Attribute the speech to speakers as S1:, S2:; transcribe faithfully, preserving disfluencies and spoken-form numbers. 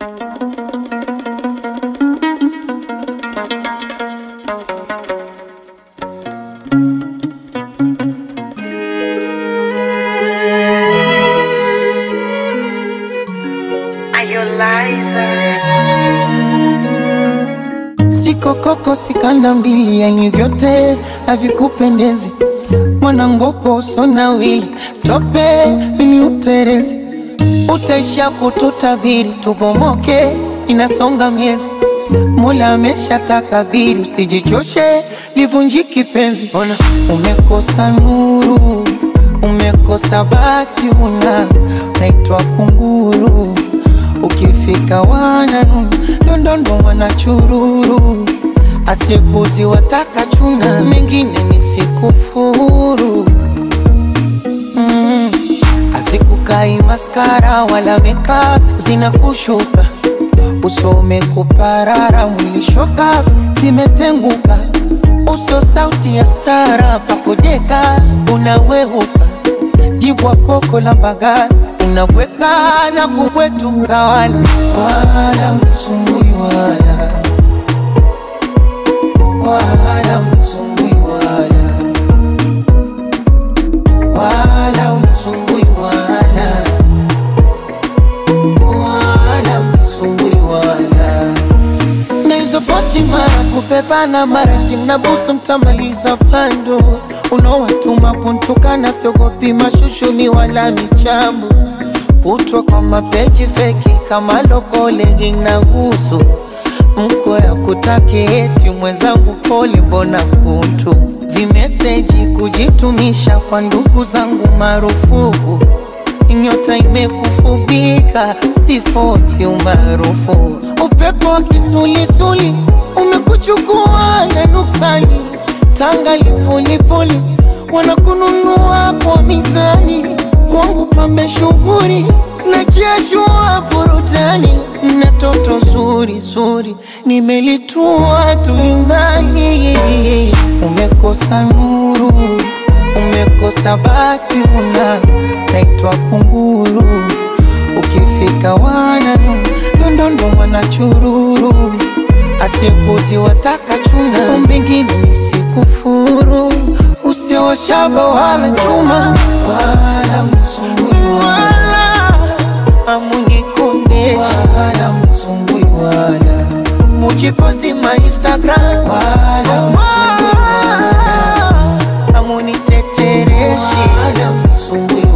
S1: Siko koko sikanda mbili, yani vyote havikupendezi. Mwanangopo sona wili tope mimi uterezi. Utaisha kututabiri tubomoke, inasonga miezi. Mola amesha takabiri, usijichoshe livunjiki penzi. Ona umekosa nuru, umekosa bati, una naitwa kunguru. Ukifika wananu ndondondo wanachururu. Asipuzi wataka chuna, mengine nisikufuru. mm. Azikukai maskara wala makeup zinakushuka. Usome kuparara mwili shoka zimetenguka. Uso sauti ya stara pakodeka unawehuka. Jibwa koko la mbagala unabweka na kubwetuka. Wala wala msumbui wala wala msumbui wala wala msumbui wala wala msumbui wala. Na hizo posti mara kupepa na mara timna busu mtamaliza pando. Unawatuma kuntukana siogopi mashushuni wala michambo. Kutwa kwa mapeji feki kama loko legi na uso. Mko ya kutake eti mwenzangu pole bona kuntu. Vimeseji kujitumisha kwa ndugu zangu marufuku. Nyota imekufubika sifosi umarufu. Upepo wa kisulisuli umekuchukua na nuksani. Tanga lipulipuli wanakununua kwa mizani. Kwangu pambe shughuri na jeshua burutani. Na toto zuri zuri nimelitua tulindani. Umekosa nuru, umekosa bati, una naitwa kunguru. Ukifika wananu ndondondo wanachururu. Asipuzi wataka chuna, mbingine nisikufuru. Usio shaba wala chuma wala msumbui wala amuni kondesha wala msumbui wala. Mujiposti ma Instagram wala msumbui wala amuni tetereshi wala msumbui